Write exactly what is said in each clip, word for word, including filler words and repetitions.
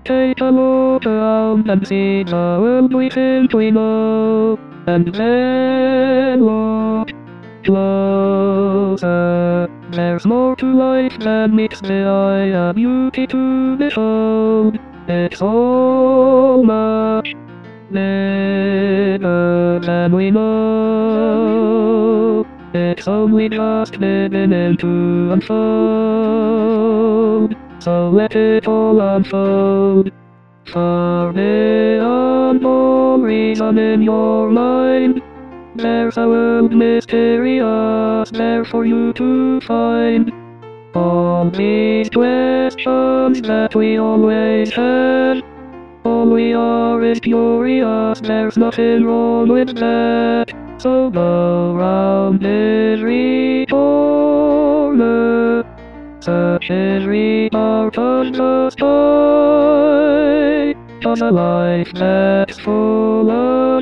take a look around and see the world we think we know. And then look closer. There's more to life than meets the eye, a beauty to behold. It's so much bigger than we know. It's only just beginning to unfold. So let it all unfold. Far beyond all reason in your mind, there's a world mysterious there for you to find. All these questions that we always had, all we are is curious, there's nothing wrong with that. So go round every corner, search every part of the sky, 'cause a life that's full of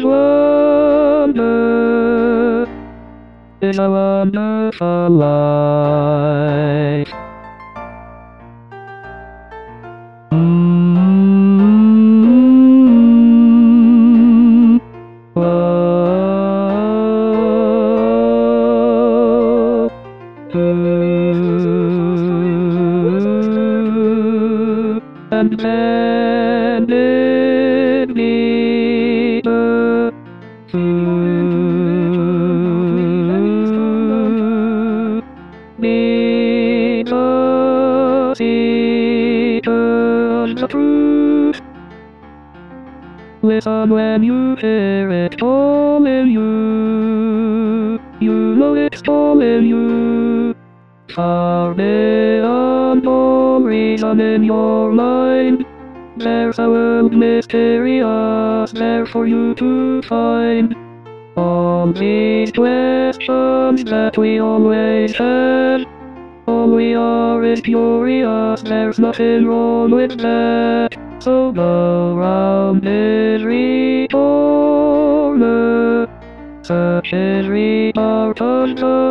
wonder is a wonderful life. Mm-hmm. Whoa. Ooh. And then it deeper. Ooh. Because it is the truth. Listen when you hear it calling you. You know it's calling you. Far beyond all reason in your mind, there's a world mysterious there for you to find. All these questions that we always had, all we are is curious, there's nothing wrong with that. So go round every corner, search every part of the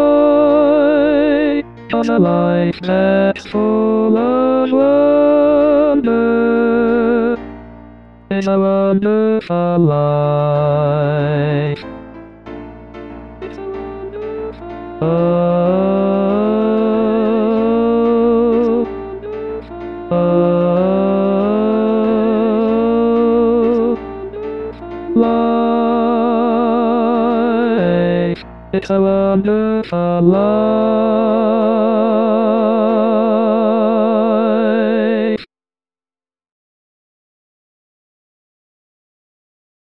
sky, 'cause a life that's full of wonder is a wonderful life. It's a wonderful oh, oh, life. It's a wonderful life.